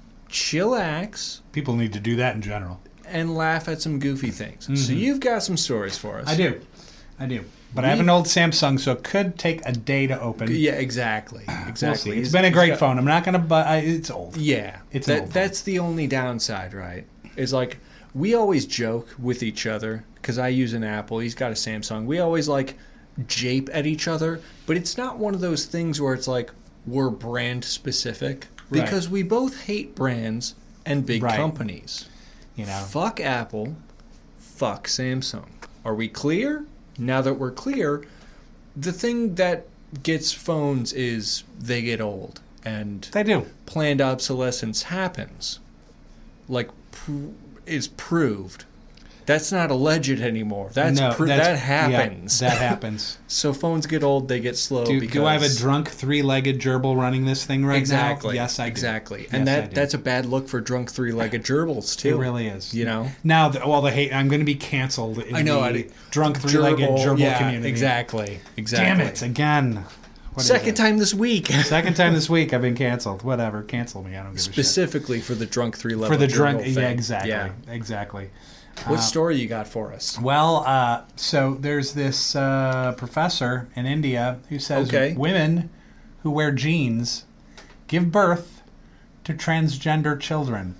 chillax.
People need to do that in general.
And laugh at some goofy things. Mm-hmm. So you've got some stories for us.
I do. I do. But
we,
I have an old Samsung, so it could take a day to open.
Yeah, exactly. Exactly.
We'll it's been a great got, phone. I'm not going to buy it's old.
Yeah.
It's
that,
old
That's the only downside, right? Is like, we always joke with each other, because I use an Apple, he's got a Samsung. We always, like, jape at each other, but it's not one of those things where it's like, we're brand specific, because right. we both hate brands and big right. companies.
You know,
fuck Apple, fuck Samsung. Are we clear? Now that we're clear, the thing that gets phones is they get old. And
they do.
Planned obsolescence happens. Like, pr- is proved. That's not alleged anymore. That's,
no,
pr-
that's
that happens.
Yeah, that happens.
So phones get old, they get slow.
Do,
because...
do I have a drunk three-legged gerbil running this thing right
exactly.
now? Yes, I do.
Exactly.
Yes,
and
I
that
do.
that's a bad look for drunk three-legged gerbils, too.
It really is.
You know?
Now, the, well, the hate, I'm going to be canceled in
I know,
the
I,
drunk three-legged gerbil, gerbil
yeah,
community.
Exactly. Exactly.
Damn it, again. What
Second time this week.
Second time this week I've been canceled. Whatever. Cancel me. I don't give a shit.
Specifically for the drunk three-legged
For the
gerbil
drunk,
thing.
yeah, exactly.
Yeah.
Exactly.
What
Uh,
story you got for us?
Well, uh, so there's this uh, professor in India who says
Okay.
women who wear jeans give birth to transgender children.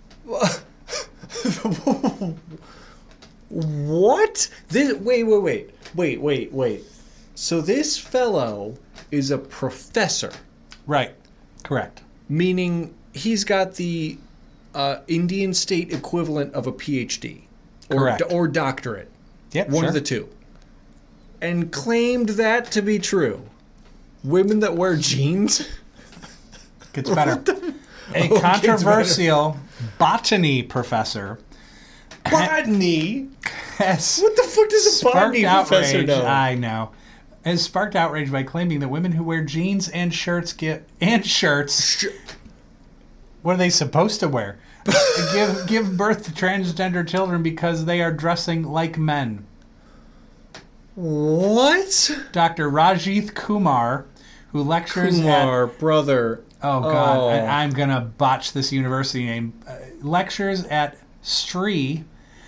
What? This, wait, wait, wait. Wait, wait, wait. So this fellow is a professor,
Right. Correct.
meaning he's got the uh, Indian state equivalent of a P H D. Or,
Correct.
or doctorate.
Yep.
One
sure.
of the two. And claimed that to be true. Women that wear jeans?
Gets better. A
Oh, gets
controversial botany professor
Botany?
has
What the fuck does a
sparked
botany professor
outrage.
know?
I know. Has sparked outrage by claiming that women who wear jeans and shirts get and shirts.
Sh-
What are they supposed to wear? give give birth to transgender children because they are dressing like men.
What?
Doctor Rajith Kumar, who lectures
Kumar,
at
brother.
oh god,
Oh.
I, I'm gonna botch this university name. Uh, lectures at Sri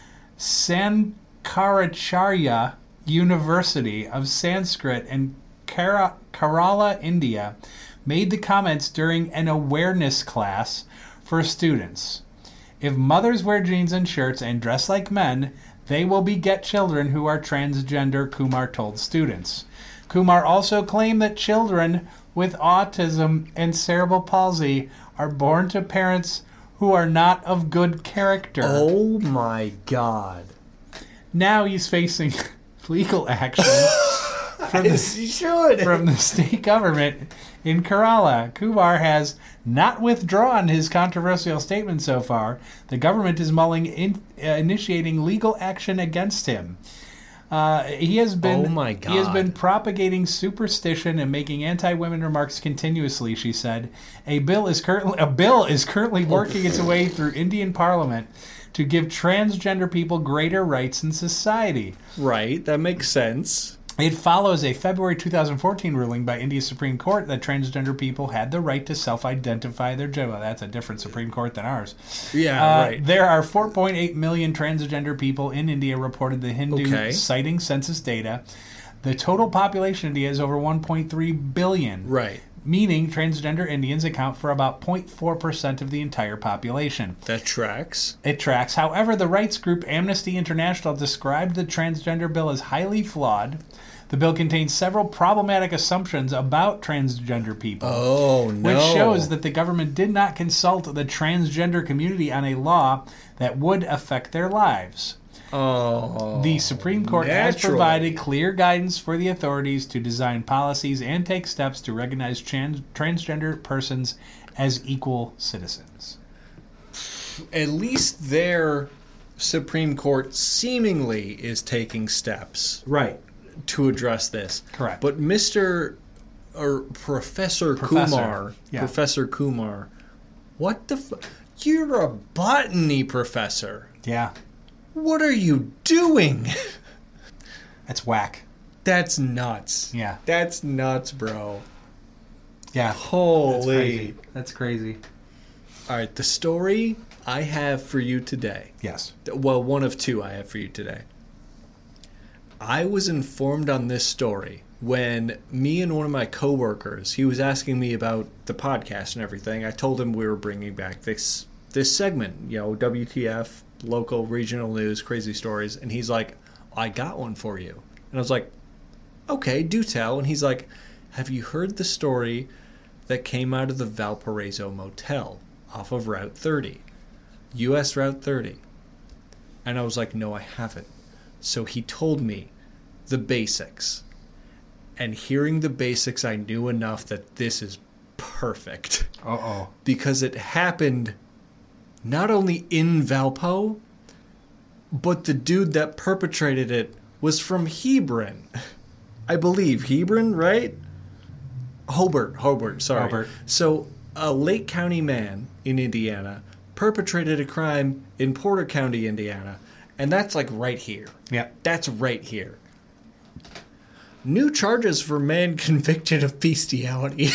Sankaracharya University of Sanskrit in Kara- Kerala, India, made the comments during an awareness class for students. If mothers wear jeans and shirts and dress like men, they will beget children who are transgender, Kumar told students. Kumar also claimed that children with autism and cerebral palsy are born to parents who are not of good character.
Oh my god.
Now he's facing legal action from
Yes,
the,
you should.
from the state government in Kerala. Kumar has not withdrawn his controversial statement so far. The government is mulling in, uh, initiating legal action against him. Uh, he has been
Oh my
he has
God.
been propagating superstition and making anti-women remarks continuously, she said. A bill is currently a bill is currently working its way through Indian Parliament to give transgender people greater rights in society.
Right, that makes sense.
It follows a February two thousand fourteen ruling by India's Supreme Court that transgender people had the right to self-identify their gender. Well, that's a different Supreme Court than ours.
Yeah,
Uh,
right.
There are four point eight million transgender people in India, reported the Hindu,
Okay.
citing census data. The total population in India is over one point three billion,
Right.
meaning transgender Indians account for about zero point four percent of the entire population.
That tracks.
It tracks. However, the rights group Amnesty International described the transgender bill as highly flawed. The bill contains several problematic assumptions about transgender people,
Oh, no.
which shows that the government did not consult the transgender community on a law that would affect their lives.
Oh.
The Supreme Court has
naturally.
provided clear guidance for the authorities to design policies and take steps to recognize trans- transgender persons as equal citizens.
At least their Supreme Court seemingly is taking steps
Right.
to address this.
Correct.
But Mister or Professor,
Professor,
Kumar,
yeah.
Professor Kumar, what the f- You're a botany professor.
Yeah,
What are you doing?
that's whack.
That's nuts.
Yeah.
That's nuts, bro.
Yeah.
Holy.
That's crazy. That's crazy.
All right, the story I have for you today.
Yes.
Well, one of two I have for you today. I was informed on this story when me and one of my coworkers, he was asking me about the podcast and everything. I told him we were bringing back this this segment, you know, W T F, local regional news, crazy stories, and he's like, "I got one for you." And I was like, "Okay, do tell." And he's like, "Have you heard the story that came out of the Valparaiso Motel off of Route thirty, U S Route thirty?" And I was like, "No, I haven't." So he told me the basics. And hearing the basics, I knew enough that this is perfect.
Uh-oh.
Because it happened not only in Valpo, but the dude that perpetrated it was from Hebron. I believe. Hebron, right? Hobart. Hobart, sorry.
Hobart.
So, a Lake County man in Indiana perpetrated a crime in Porter County, Indiana. And that's like right here.
Yeah.
That's right here. New charges for man convicted of bestiality.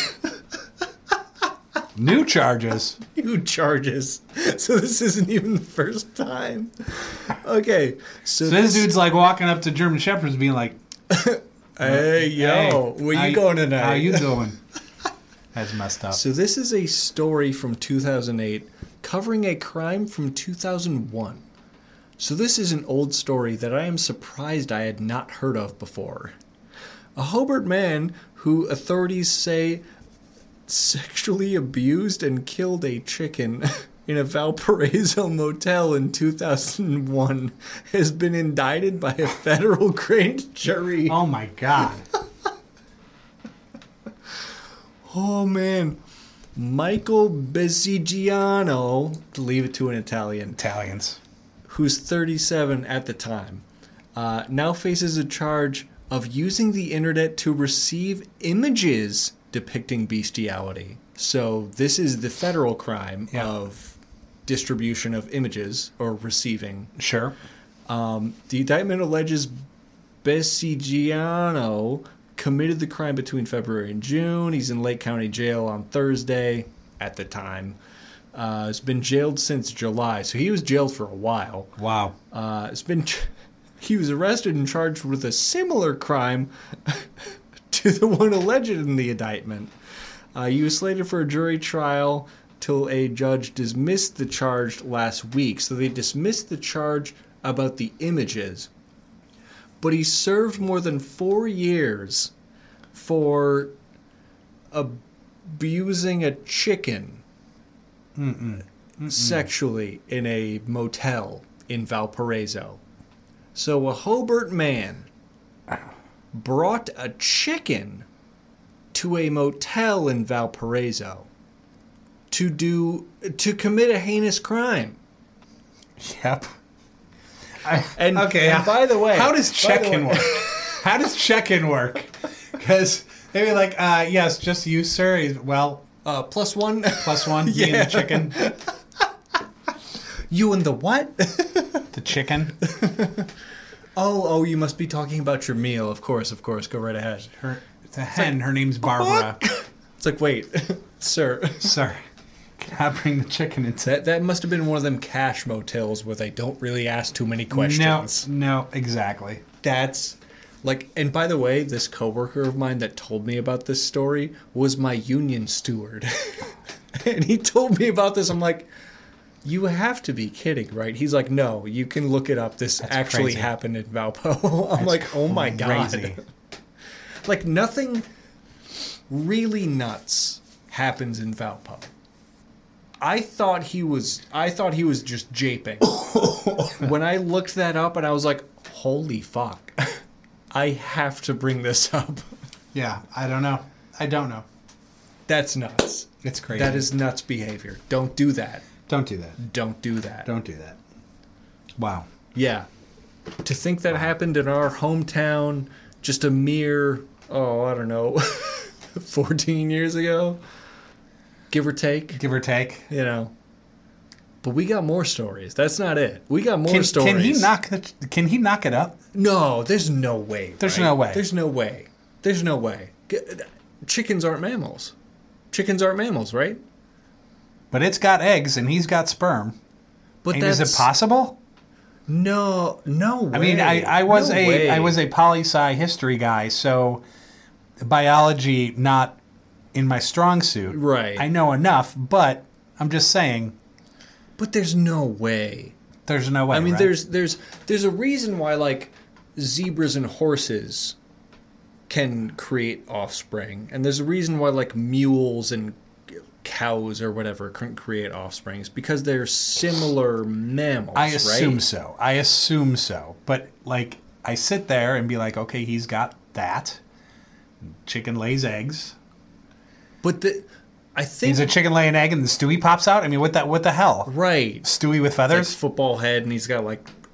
New charges.
New charges. So this isn't even the first time. Okay. So,
So this dude's like walking up to German Shepherds being like,
hey, yo,
hey,
where
how
you going tonight?
How you doing? That's messed up.
So this is a story from two thousand eight covering a crime from two thousand one. So this is an old story that I am surprised I had not heard of before. A Hobart man who authorities say sexually abused and killed a chicken in a Valparaiso motel in two thousand one has been indicted by a federal grand jury.
Oh my God.
Oh man. Michael Besigiano, to leave it to an Italian,
Italians.
who's thirty-seven at the time, uh, now faces a charge of using the internet to receive images depicting bestiality. So this is the federal crime
Yeah.
of distribution of images or receiving.
Sure.
Um, the indictment alleges Besigiano committed the crime between February and June. He's in Lake County Jail on Thursday at the time. Uh, he's been jailed since July, so he was jailed for a while.
Wow.
Uh, it's been he was arrested and charged with a similar crime to the one alleged in the indictment. Uh, he was slated for a jury trial till a judge dismissed the charge last week. So they dismissed the charge about the images. But he served more than four years for abusing a chicken
Mm-mm. Mm-mm.
sexually in a motel in Valparaiso. So a Hobart man brought a chicken to a motel in Valparaiso to do to commit a heinous crime.
Yep. I,
And,
okay.
and by the way,
how does
by the
check-in
way-
work? How does check-in work? Because they'd be like, uh, yes, just you, sir. He's, well,
Uh, plus one.
plus one, me and
Yeah.
the chicken.
You and the what?
The chicken.
oh, oh, you must be talking about your meal. Of course, of course. Go right ahead.
Her, it's a hen. Her name's Barbara.
It's like, wait, sir.
Sir, can I bring the chicken into
That that must have been one of them cash motels where they don't really ask too many questions.
No, no, exactly.
That's like, and by the way, this coworker of mine that told me about this story was my union steward. And he told me about this. I'm like, you have to be kidding, right? He's like, no, you can look it up. This
That's
actually
crazy.
happened in Valpo. I'm
That's
like, oh my God.
crazy.
Like, nothing really nuts happens in Valpo. I thought he was I thought he was just japing. When I looked that up and I was like, holy fuck. I have to bring this up.
Yeah, I don't know. I don't know.
That's nuts.
It's crazy.
That is nuts behavior. Don't do that.
Don't do that.
Don't do that.
Don't do that. Wow.
Yeah. To think that happened in our hometown just a mere, oh, I don't know, fourteen years ago, give or take,
Give or take.
you know. But we got more stories. That's not it. We got more
Can,
stories.
can he knock the, Can he knock it up?
No, there's no way.
There's
right?
no way.
There's no way. There's no way. G- Chickens aren't mammals. Chickens aren't mammals, right?
But it's got eggs and he's got sperm.
But
And is it possible?
No, no way.
I mean, I, I was
No
a
way.
I was a poli sci history guy, so biology not in my strong suit.
Right.
I know enough, but I'm just saying
But there's no way.
there's no way.
I mean,
right?
there's there's there's a reason why like zebras and horses can create offspring, and there's a reason why like mules and cows or whatever couldn't create offspring. It's because they're similar mammals.
I assume
right?
so. I assume so. But like, I sit there and be like, okay, he's got that. Chicken lays eggs.
But the I think
He's a chicken lay an egg and the Stewie pops out. I mean, what that? What the hell?
right.
Stewie with
Like
feathers?
football head, and he's got like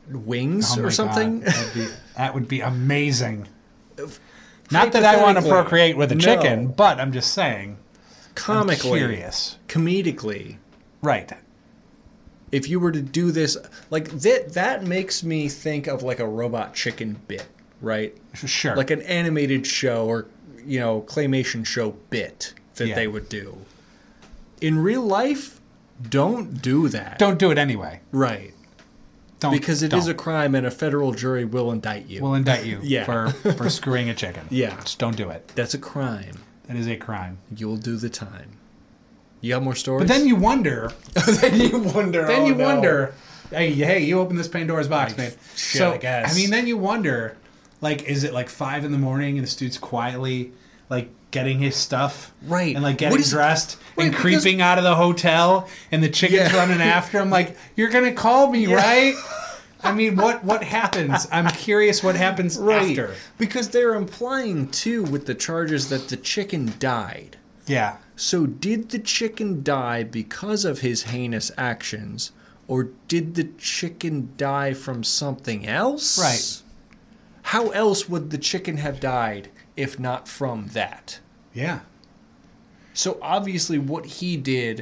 wings
Oh
or
my
something.
God. That'd be, that would be amazing. Not that I want to procreate with a
No.
chicken, but I'm just saying.
Comically,
I'm curious.
comedically,
Right.
if you were to do this, like that, that makes me think of like a robot chicken bit, right?
Sure.
Like an animated show or, you know, claymation show bit that
Yeah.
they would do. In real life, don't do that.
Don't do it anyway.
Right.
Don't,
Because it
don't.
is a crime and a federal jury will indict you.
We'll indict you
Yeah.
for, for screwing a chicken.
Yeah.
Just don't do it.
That's a crime.
That is a crime.
You'll do the time. You got more stories?
But then you wonder.
then you wonder.
Then
oh,
you
no.
wonder. Hey, hey, you open this Pandora's box, man.
shit,
so
I guess.
I mean, then you wonder, like, is it like five in the morning and this dude's quietly like getting his stuff,
Right.
and like
What
getting
is-
dressed
Right,
and
because-
creeping out of the hotel, and the chicken's
Yeah.
running after him. Like, you're gonna call me,
Yeah.
right? I mean, what what happens? I'm curious what happens
Right.
after.
Because they're implying, too, with the charges that the chicken died.
Yeah.
So did the chicken die because of his heinous actions, or did the chicken die from something else?
Right.
How else would the chicken have died if not from that?
Yeah.
So obviously what he did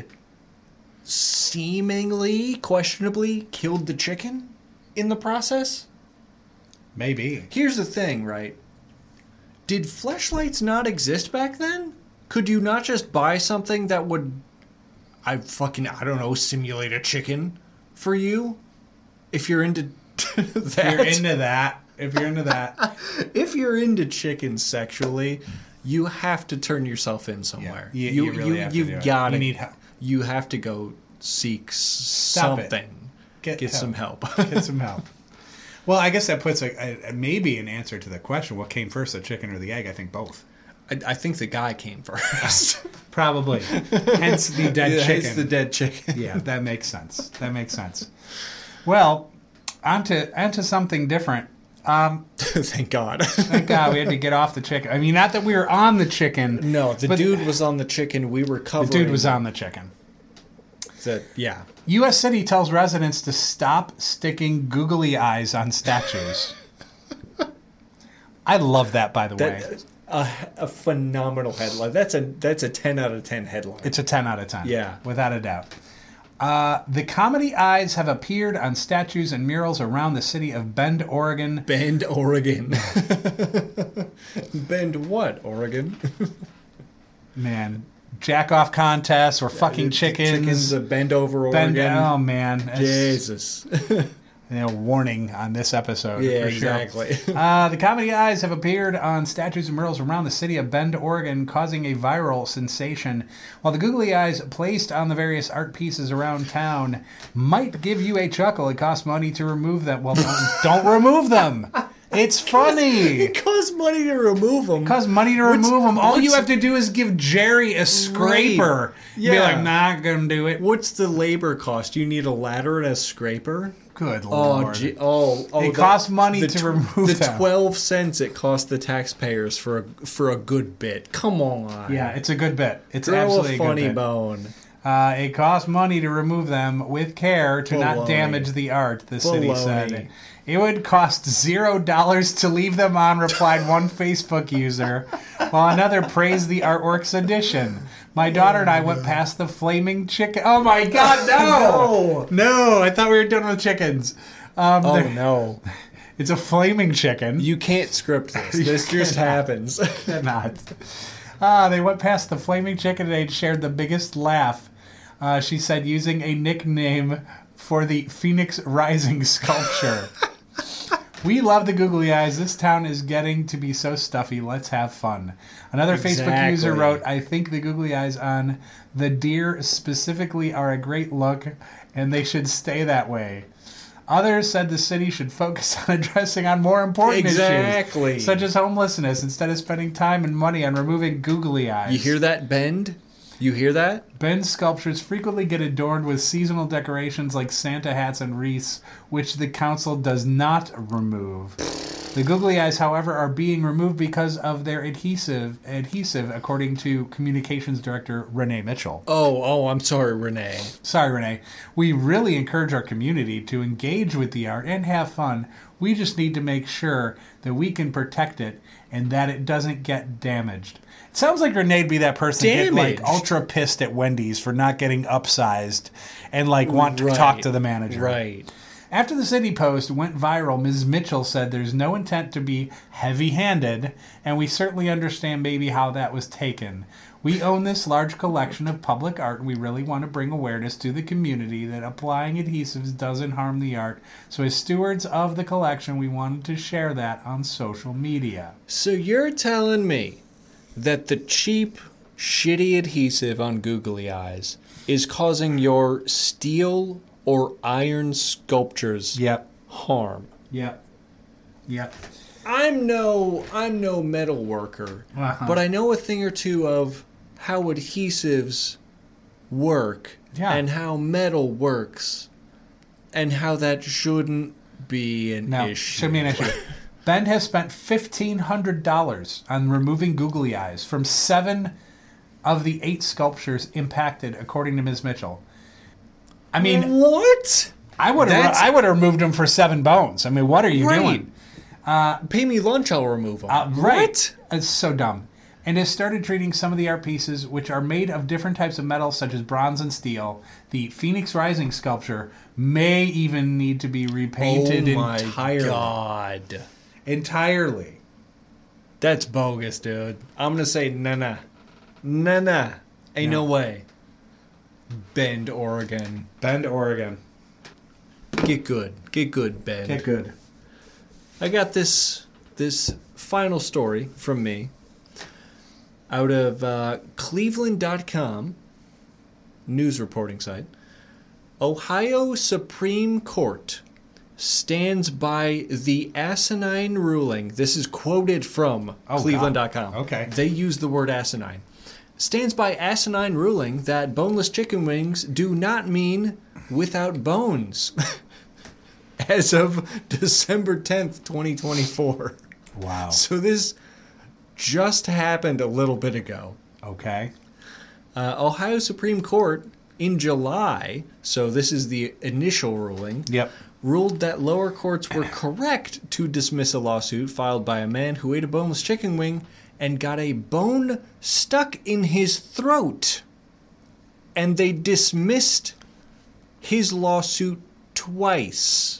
seemingly, questionably, killed the chicken in the process?
Maybe.
Here's the thing, right? Did fleshlights not exist back then? Could you not just buy something that would, I fucking, I don't know, simulate a chicken for you? If you're into that.
If you're into that, if you're into that,
If you're into chickens sexually, you have to turn yourself in somewhere.
You- you really have to
you've
do it.
got
You need help.
You have to go seek
Stop it.
something.
Get
Get
help.
some help.
get some help. Well, I guess that puts a, a, maybe an answer to the question: what came first, the chicken or the egg? I think both.
I, I think the guy came first.
Probably. Hence the dead
Yeah,
chicken.
it's the dead chicken.
Yeah, that makes sense. That makes sense. Well, onto onto something different. Um,
Thank God.
thank God we had to get off the chicken. I mean, not that we were on the chicken.
No, the
But-
dude was on the chicken. We were
The
covering.
dude was on the chicken.
The, yeah.
U S City tells residents to stop sticking googly eyes on statues. I love that, by the way.
That a, a phenomenal headline. That's a that's a ten out of ten headline.
It's a ten out of ten.
Yeah.
Without a doubt. Uh, the comedy eyes have appeared on statues and murals around the city of Bend, Oregon.
Bend, Oregon. Bend what, Oregon?
Man, jack off contests or fucking chickens.
Chickens that bend over Oregon.
Bend, oh, man. That's,
Jesus.
you know, warning on this episode.
Yeah,
for sure.
exactly.
Uh, the comedy eyes have appeared on statues and murals around the city of Bend, Oregon, causing a viral sensation. While the googly eyes placed on the various art pieces around town might give you a chuckle, it costs money to remove them. Well, don't, don't remove them. It's funny.
It costs money to remove them.
It costs money to
What's-
remove them. All you
what's-
have to do is give Jerry a scraper. Be
Yeah.
like, nah, I'm gonna do it.
What's the labor cost? You need a ladder and a scraper?
Good
Oh,
lord.
gee, oh, oh!
It
the-
costs money
the
to
tw-
remove
the
them.
twelve cents it cost the taxpayers for a for a good bit. Come on,
Yeah, it's a good bit. It's
throw
absolutely
a funny
good bit.
bone.
Uh, it costs money to remove them with care to not
Baloney.
damage the art, the city
Baloney.
said. It would cost zero dollars to leave them on, replied one Facebook user, while another praised the artwork's addition. My daughter and I went past the flaming chicken. Oh my god, no! no! I thought we were done with chickens. Um,
Oh
there-
no,
It's a flaming chicken.
you can't script this. This just happens.
Not. Ah, they went past the flaming chicken and they shared the biggest laugh. Uh, she said, using a nickname for the Phoenix Rising sculpture. We love the googly eyes. This town is getting to be so stuffy. Let's have fun. Another Facebook user
Exactly.
wrote, I think the googly eyes on the deer specifically are a great look, and they should stay that way. Others said the city should focus on addressing on more important
Exactly.
issues, such as homelessness, instead of spending time and money on removing googly eyes.
You hear that, Bend? You hear that?
Ben's sculptures frequently get adorned with seasonal decorations like Santa hats and wreaths, which the council does not remove. The googly eyes, however, are being removed because of their adhesive, adhesive, according to communications director Renee Mitchell.
Oh, oh, I'm sorry, Renee.
Sorry, Renee. We really encourage our community to engage with the art and have fun. We just need to make sure that we can protect it and that it doesn't get damaged. It sounds like Renee'd be that person get like ultra pissed at Wendy's for not getting upsized and like want to
Right.
talk to the manager.
Right.
After the City Post went viral, Missus Mitchell said there's no intent to be heavy-handed, and we certainly understand maybe how that was taken. We own this large collection of public art, and we really want to bring awareness to the community that applying adhesives doesn't harm the art. So as stewards of the collection, we wanted to share that on social media.
So you're telling me that the cheap, shitty adhesive on googly eyes is causing your steel or iron sculptures
Yep.
harm?
Yep. Yep.
I'm no I'm no metal worker,
Uh-huh.
but I know a thing or two of how adhesives work
Yeah.
and how metal works and how that shouldn't be an
No,
issue.
should be an issue. Bend has spent fifteen hundred dollars on removing googly eyes from seven of the eight sculptures impacted, according to Miz Mitchell. I mean,
what?
I would have
That's-
I would have removed them for seven bones. I mean, what are you
Right.
doing?
Pay me lunch, I'll remove them.
Uh, right.
What?
It's so dumb. And has started treating some of the art pieces, which are made of different types of metals, such as bronze and steel. The Phoenix Rising sculpture may even need to be repainted
oh my
entirely.
God.
Entirely.
That's bogus, dude. I'm going to say nah, nah. Nah, nah. Ain't no
Yeah.
way. Bend, Oregon.
Bend, Oregon.
Get good. Get good, Bend.
Get good.
I got this this final story from me out of uh, Cleveland dot com, news reporting site. Ohio Supreme Court stands by the asinine ruling. This is quoted from
Oh,
Cleveland dot com.
God. Okay.
They use the word asinine. Stands by asinine ruling that boneless chicken wings do not mean without bones. As of December tenth, twenty twenty-four.
Wow.
So this just happened a little bit ago.
Okay.
Uh, Ohio Supreme Court in July, so this is the initial ruling,
Yep.
ruled that lower courts were correct to dismiss a lawsuit filed by a man who ate a boneless chicken wing and got a bone stuck in his throat. And they dismissed his lawsuit twice.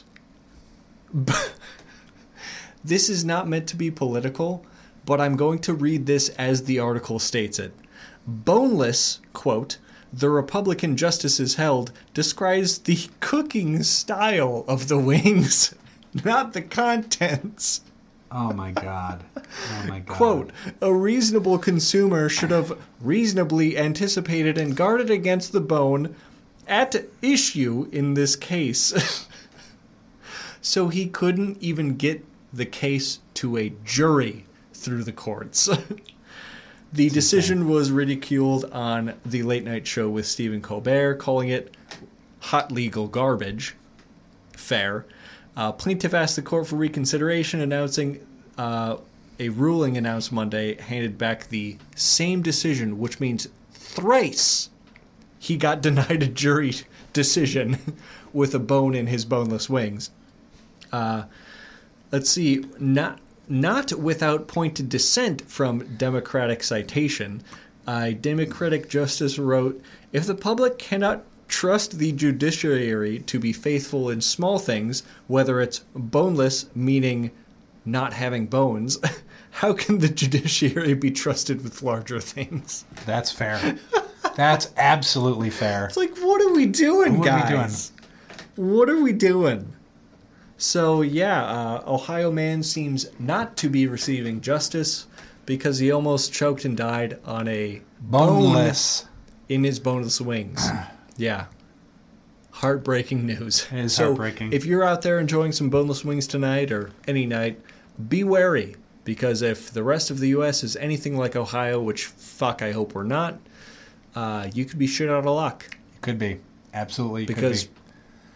This is not meant to be political, but I'm going to read this as the article states it. Boneless, quote, the Republican justices held, describes the cooking style of the wings, not the contents.
Oh my God. Oh my God.
Quote, a reasonable consumer should have reasonably anticipated and guarded against the bone at issue in this case. So he couldn't even get the case to a jury through the courts. The decision was ridiculed on the late night show with Stephen Colbert, calling it hot legal garbage. Fair. Uh, plaintiff asked the court for reconsideration, announcing uh, a ruling announced Monday handed back the same decision, which means thrice he got denied a jury decision with a bone in his boneless wings. Uh, let's see, not not without pointed dissent from Democratic citation. A Democratic justice wrote, if the public cannot trust the judiciary to be faithful in small things, whether it's boneless, meaning not having bones, how can the judiciary be trusted with larger things?
That's fair. That's absolutely fair.
It's like, what are we doing,
What are we
guys? What are we doing? So, yeah, uh, Ohio man seems not to be receiving justice because he almost choked and died on a
Boneless.
bone in his boneless wings. Yeah. Heartbreaking news.
It is
so
heartbreaking.
If you're out there enjoying some boneless wings tonight or any night, be wary because if the rest of the U S is anything like Ohio, which fuck I hope we're not, uh, you could be shit out of luck.
Could be. Absolutely.
Because
could be.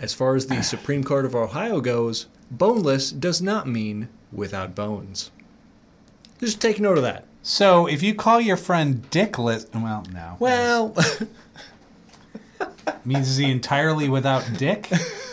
as far as the Supreme Court of Ohio goes, boneless does not mean without bones. Just take note of that.
So if you call your friend dickless, well, no.
Well,
means is he entirely without dick?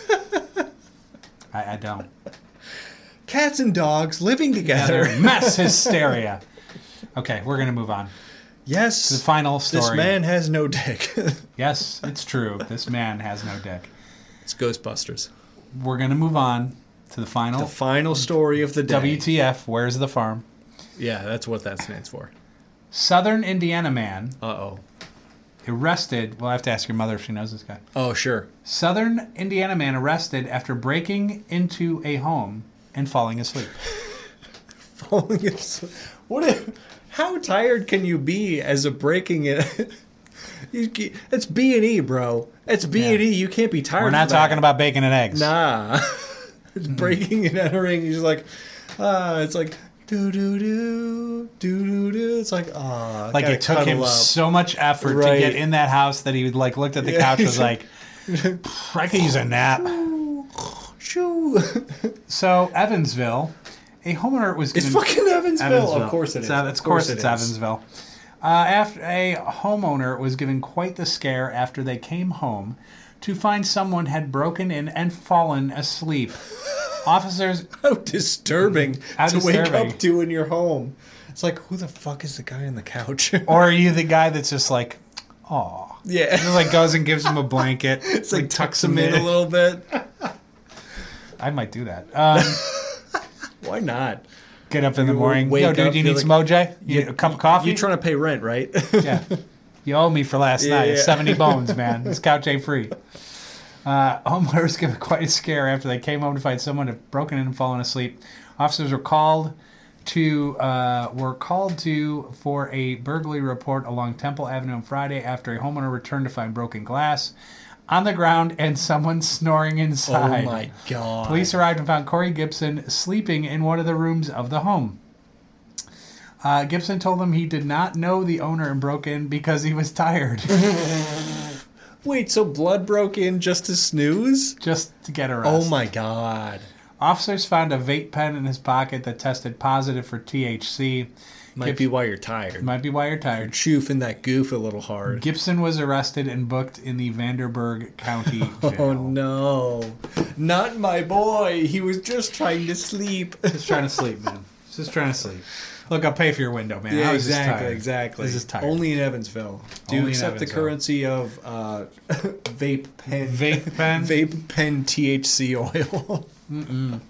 I, I don't.
cats and dogs living together.
Together, mass hysteria. Okay, we're gonna move on.
Yes.
The final story.
This man has no dick.
Yes, it's true. This man has no dick.
It's Ghostbusters.
We're gonna move on to the final.
The final story of the day.
W T F? Where's the farm?
Yeah, that's what that stands for.
Southern Indiana man
Uh-oh.
arrested. Well, I have to ask your mother if she knows this guy.
Oh, sure.
Southern Indiana man arrested after breaking into a home and falling asleep.
Falling asleep. What? If, how tired can you be as a breaking it? You, it's B and E, bro. It's B and E. You can't be tired.
We're not
for that.
talking about bacon and eggs.
Nah. It's breaking and entering. He's like, ah, it's like do do do do do do. It's like ah.
Like it took him
up.
so much effort
Right.
to get in that house that he like looked at the
Yeah.
couch and was like, I could use a nap.
Shoo.
So Evansville, a homeowner was
It's
given
fucking Evansville.
Evansville.
Of course it is.
It's, Ev- of course, it's Evansville. Uh, after a homeowner was given quite the scare after they came home to find someone had broken in and fallen asleep. Officers,
How disturbing
How
to wake
disturbing.
up to in your home. It's like, who the fuck is the guy on the couch?
or are you the guy that's just like, aw.
Yeah.
Just like goes and gives him a blanket.
It's like, tucks him in a little bit.
I might do that. Um,
Why not?
get up in the
You
morning.
wake
Yo, dude,
up,
you
you're
need some
like-
O J? You need a cup of coffee?
You're trying to pay rent, right?
Yeah. You owe me for last
Yeah,
night.
yeah.
seventy bones, man. This couch ain't free. Uh, homeowners give quite a scare after they came home to find someone had broken in and fallen asleep. Officers were called to uh, were called to for a burglary report along Temple Avenue on Friday after a homeowner returned to find broken glass on the ground and someone snoring inside.
Oh my god.
Police arrived and found Corey Gibson sleeping in one of the rooms of the home. Uh, Gibson told them he did not know the owner and broke in because he was tired.
Wait, so blood broke in just to snooze?
Just to get arrested.
Oh my god.
Officers found a vape pen in his pocket that tested positive for T H C.
Might
Gibson,
be why you're tired.
might be why you're tired.
Choofing that goof a little hard.
Gibson was arrested and booked in the Vanderburgh County Jail.
Oh no. Not my boy. He was just trying to sleep.
Just trying to sleep, man. Just trying to sleep. Look, I'll pay for your window, man.
Yeah,
I was just
exactly,
tired.
exactly.
I was just tired.
Only in Evansville. Do you
Only in
accept the
Evansville.
currency of uh, vape pen?
Vape pen?
Vape pen T H C oil.
Mm-mm.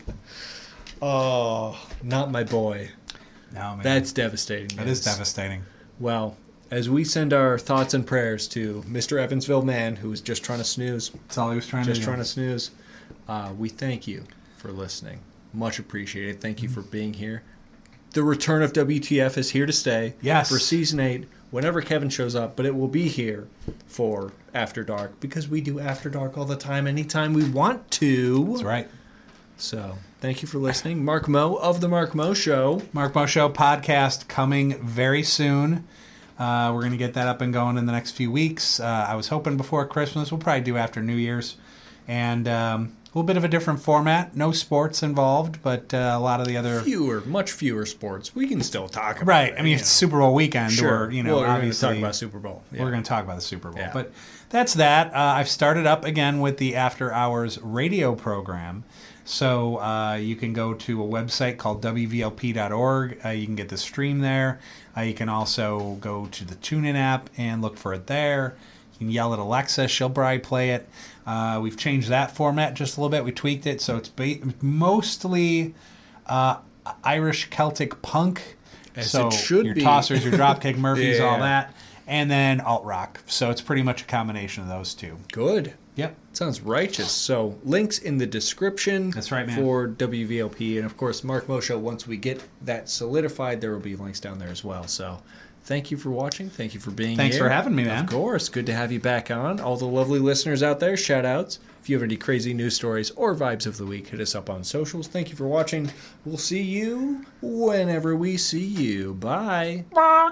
Oh, not my boy.
No, man.
That's devastating.
That
news.
is devastating.
Well, as we send our thoughts and prayers to Mister Evansville man who was just trying to snooze,
That's all he was trying
just
to do.
trying to snooze, uh, we thank you for listening. Much appreciated. Thank you for being here. The return of W T F is here to stay.
Yes.
For season eight, whenever Kevin shows up, but it will be here for After Dark because we do After Dark all the time, anytime we want to.
That's right.
So, thank you for listening. Mark Moe of The Mark Moe Show.
Mark Mo Show podcast coming very soon. Uh, we're going to get that up and going in the next few weeks. Uh, I was hoping before Christmas. We'll probably do after New Year's. And um, a little bit of a different format. No sports involved, but uh, a lot of the other...
Fewer, much fewer sports. We can still talk about
Right.
it.
I mean,
you
it's
know.
Super Bowl weekend.
Sure.
Or, you know,
well, we're going to
obviously...
talk about Super Bowl. Yeah.
We're going to talk about the Super Bowl.
Yeah.
But that's that. Uh, I've started up again with the After Hours radio program. So uh, you can go to a website called W V L P dot org. Uh, you can get the stream there. Uh, you can also go to the TuneIn app and look for it there. You can yell at Alexa. She'll probably play it. Uh, we've changed that format just a little bit. We tweaked it. So it's ba- mostly uh, Irish Celtic punk.
As
so
it should
your
be.
Tossers, your Dropkick Murphys, all
Yeah.
that. And then alt rock. So it's pretty much a combination of those two.
Good.
Yep.
Sounds righteous. So, links in the description.
That's right, man.
For W V L P. And, of course, Mark Moe Show, once we get that solidified, there will be links down there as well. So, thank you for watching. Thank you for being
Thanks
here.
for having me, man.
Of course. Good to have you back on. All the lovely listeners out there, shout outs. If you have any crazy news stories or vibes of the week, hit us up on socials. Thank you for watching. We'll see you whenever we see you. Bye.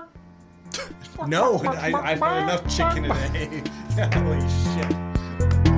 No, I, I've had enough chicken today. Holy shit.